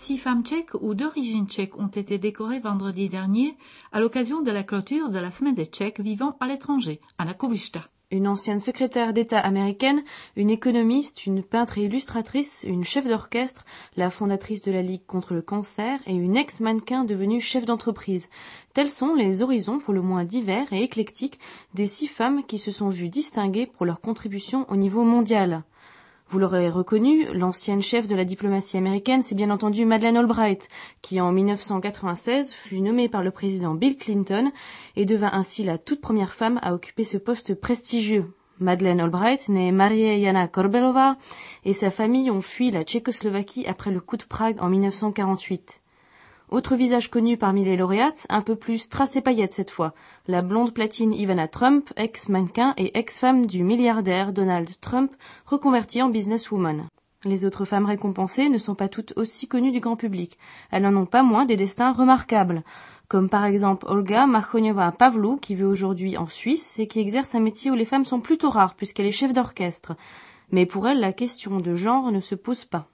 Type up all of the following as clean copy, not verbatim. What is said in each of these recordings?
6 femmes tchèques ou d'origine tchèque ont été décorées vendredi dernier à l'occasion de la clôture de la Semaine des Tchèques vivant à l'étranger, Anna Kubišta. Une ancienne secrétaire d'État américaine, une économiste, une peintre et illustratrice, une chef d'orchestre, la fondatrice de la Ligue contre le cancer et une ex-mannequin devenue chef d'entreprise. Tels sont les horizons pour le moins divers et éclectiques des 6 femmes qui se sont vues distinguées pour leur contribution au niveau mondial. Vous l'aurez reconnu, l'ancienne chef de la diplomatie américaine, c'est bien entendu Madeleine Albright, qui en 1996 fut nommée par le président Bill Clinton et devint ainsi la toute première femme à occuper ce poste prestigieux. Madeleine Albright, née Marie Jana Korbelova, et sa famille ont fui la Tchécoslovaquie après le coup de Prague en 1948. Autre visage connu parmi les lauréates, un peu plus strass et paillettes cette fois, la blonde platine Ivana Trump, ex-mannequin et ex-femme du milliardaire Donald Trump, reconvertie en businesswoman. Les autres femmes récompensées ne sont pas toutes aussi connues du grand public. Elles n'en ont pas moins des destins remarquables, comme par exemple Olga Marchoniova-Pavlou, qui vit aujourd'hui en Suisse et qui exerce un métier où les femmes sont plutôt rares puisqu'elle est chef d'orchestre. Mais pour elle, la question de genre ne se pose pas.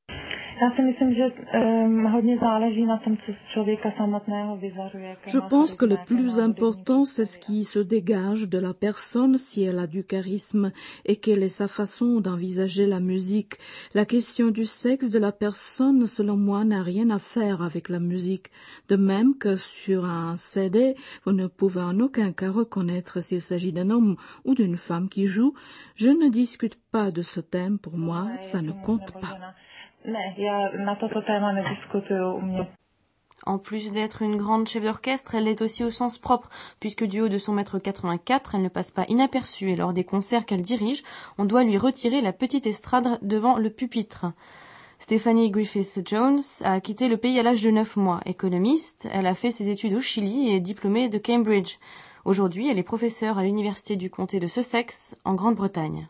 Je pense que le plus important, c'est ce qui se dégage de la personne, si elle a du charisme et quelle est sa façon d'envisager la musique. La question du sexe de la personne, selon moi, n'a rien à faire avec la musique. De même que sur un CD, vous ne pouvez en aucun cas reconnaître s'il s'agit d'un homme ou d'une femme qui joue. Je ne discute pas de ce thème, pour moi, ça ne compte pas. En plus d'être une grande chef d'orchestre, elle l'est aussi au sens propre, puisque du haut de son mètre 84, elle ne passe pas inaperçue et lors des concerts qu'elle dirige, on doit lui retirer la petite estrade devant le pupitre. Stephanie Griffith-Jones a quitté le pays à l'âge de 9 mois. Économiste, elle a fait ses études au Chili et est diplômée de Cambridge. Aujourd'hui, elle est professeure à l'université du comté de Sussex, en Grande-Bretagne.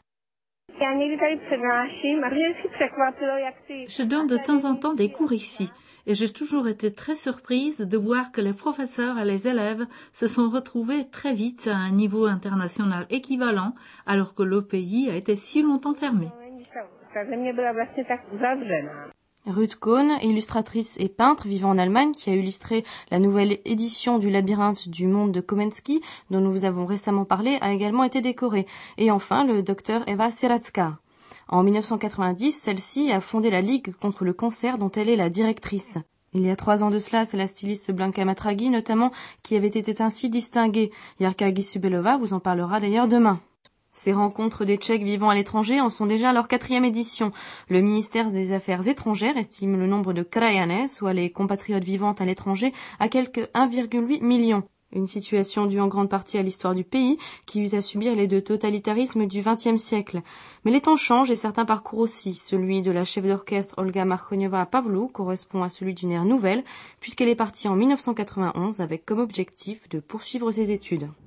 Je donne de temps en temps des cours ici et j'ai toujours été très surprise de voir que les professeurs et les élèves se sont retrouvés très vite à un niveau international équivalent alors que le pays a été si longtemps fermé. Ruth Cohn, illustratrice et peintre vivant en Allemagne, qui a illustré la nouvelle édition du Labyrinthe du monde de Komensky, dont nous vous avons récemment parlé, a également été décorée. Et enfin, le docteur Eva Sieradska. En 1990, celle-ci a fondé la Ligue contre le cancer dont elle est la directrice. Il y a 3 ans de cela, c'est la styliste Blanka Matraghi notamment qui avait été ainsi distinguée. Jarka Gisubelova vous en parlera d'ailleurs demain. Ces rencontres des Tchèques vivant à l'étranger en sont déjà à leur 4e édition. Le ministère des Affaires étrangères estime le nombre de krajanais, soit les compatriotes vivantes à l'étranger, à quelque 1,8 million. Une situation due en grande partie à l'histoire du pays, qui eut à subir les 2 totalitarismes du XXe siècle. Mais les temps changent et certains parcours aussi. Celui de la chef d'orchestre Olga Marchoniova-Pavlou correspond à celui d'une ère nouvelle, puisqu'elle est partie en 1991 avec comme objectif de poursuivre ses études.